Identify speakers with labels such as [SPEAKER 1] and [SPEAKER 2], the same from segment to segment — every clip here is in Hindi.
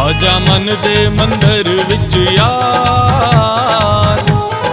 [SPEAKER 1] आजा मन दे मंदिर विच यार,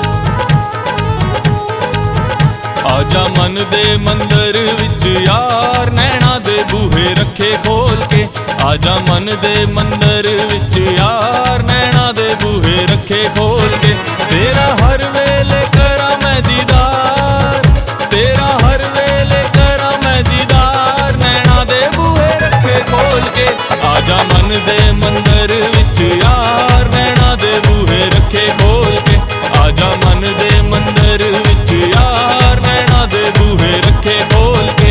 [SPEAKER 1] आजा मन दे मंदिर विच यार, नैना दे बूहे रखे खोल के। आजा मन दे मंदिर विच यार, नैना दे बूहे रखे खोल के। तेरा हर वेले करा मैं दीदार, तेरा हर वेले करा मैं दीदार, नैना दे बूहे रखे खोल के। आजा मन दे मंदिर विच यार, नैना दे बूहे रखे खोल के। आजा मन दे मंदिर विच यार, नैना दे बूहे रखे खोल के।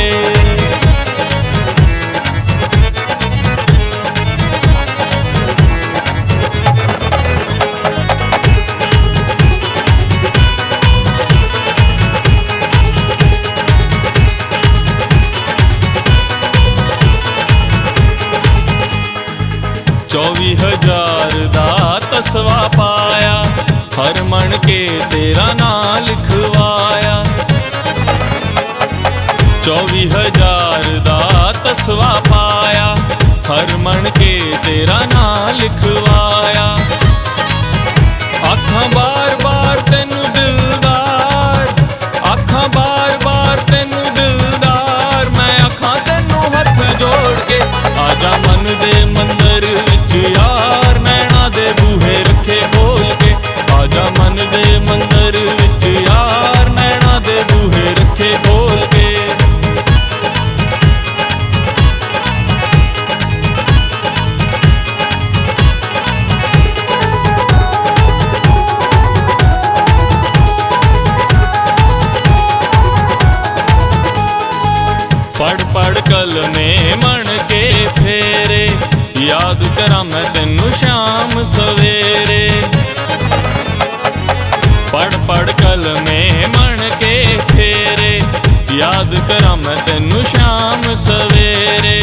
[SPEAKER 1] चौवी हजार दा तसवा पाया, हर मन के तेरा नाम लिखवाया। 24,000 दा तसवा पाया, हर मन के तेरा नाम लिखवाया। आखां बार बार तेनू दिलदार, आखां बार बार तेनू दिलदार, मैं आखां तेनू हथ जोड़ के। आजा मन दे मंदिर विच यार, नैना दे बूहे रखे खोल के। आजा मन दे मंदिर विच यार, नैना दे बूहे रखे खोल के। पढ़ पढ़ कलमे मन के फेरे, याद करा मैं तेनू शाम सवेरे। पढ़ पढ़ कलमे मन के फेरे, याद करा मैं तेनू शाम सवेरे।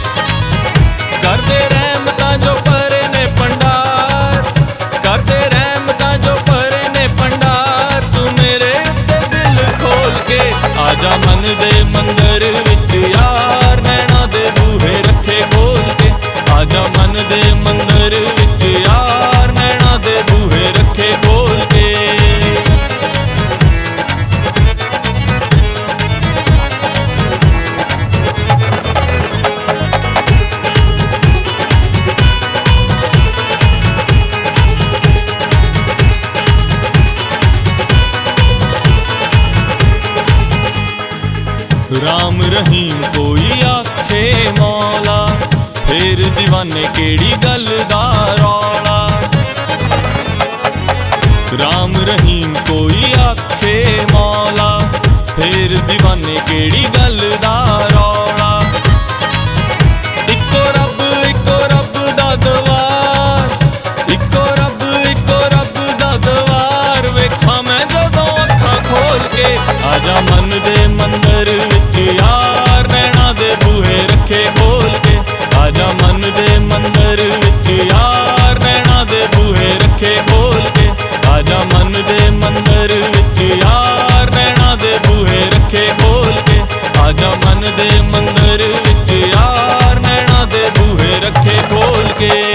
[SPEAKER 1] करदे रहमतां जो परे ने भंडार, करदे रहमतां जो परे ने भंडार, तू मेरे उत्ते दिल खोल के। आजा मन दे मंदिर विच यार, नैना दे बूहे रखे खोल के। आजा मन दे मंदिर विच यार, नैना दे बूहे रखे खोल के। राम रहीम कोई आखे मौला, फिर दीवाने केड़ी गल दा रौला। राम रहीम कोई आखे मौला, फिर दीवाने केड़ी गल दा रौला। इको रब दा दवार, इको रब दा दवार, वेखा मैं जदों अखां खोल के। आजा मन दे मंदिर विच यार, नैना दे बूहे रखे खोल के। आजा मन दे मंदिर विच यार, नैना दे बूहे रखे खोल के। आजा मन दे मंदिर विच यार, नैना दे बूहे रखे खोल के। आजा मन दे मंदिर विच यार, नैना दे बूहे रखे खोल के।